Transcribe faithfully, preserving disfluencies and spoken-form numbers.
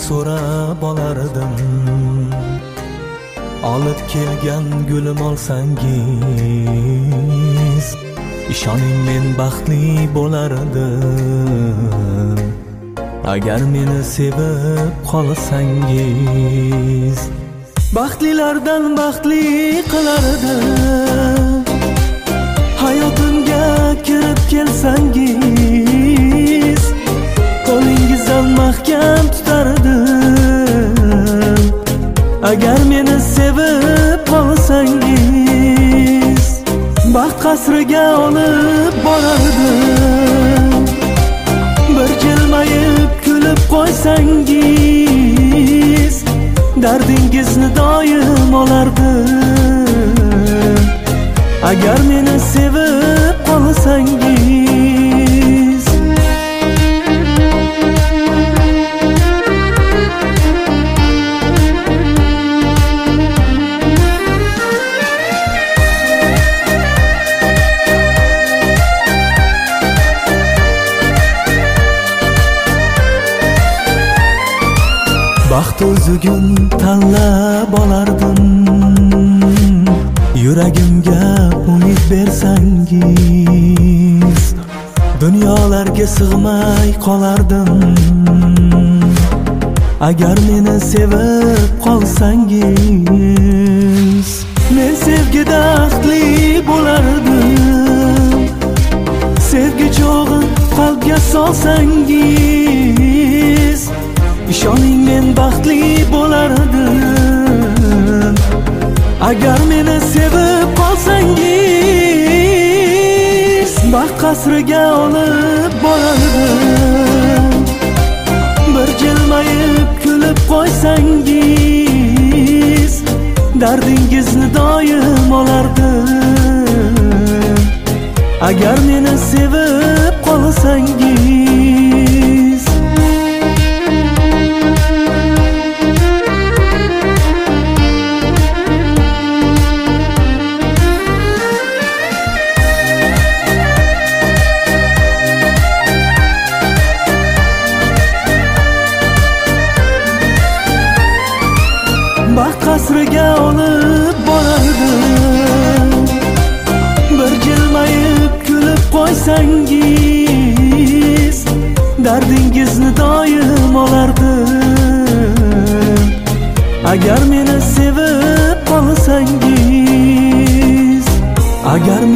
so'rab olardim. Olib kelgan gulim olsangiz, ishoning men baxtli bo'lardim. Agar meni sevib qolsangiz, baxtlilardan baxtli qilardim. Hayotimga kirib kelsangiz, qo'lingizdan mahkam tutardim. Agar meni sevib qolsangiz, baxt qasriga olib borardim. Bir jilmayib kulib qo'ysangiz, dardingizni doim olardim. Agar meni sevib qolsangiz, baxt o'zigun tanlab olardim. Yuragimga umid bersangiz, dunyolarga sig'may qolardim. Agar meni sevib qolsangiz, men sevgida baxtli bo'lardim. Sevgi cho'g'in qalbga solsangiz, ishoning men baxtli bo'lardim. Agar meni sevib qolsangiz, baxt qasriga olib borardim. Bir jilmayib kulib qo'ysangiz, dardingizni doim olardim. Agar meni sevib qolsangiz, baxt qasriga olib borardim. Bir jilmayib kulib qo'ysangiz, dardingizni doim olardim. Agar meni sevib qolsangiz, agar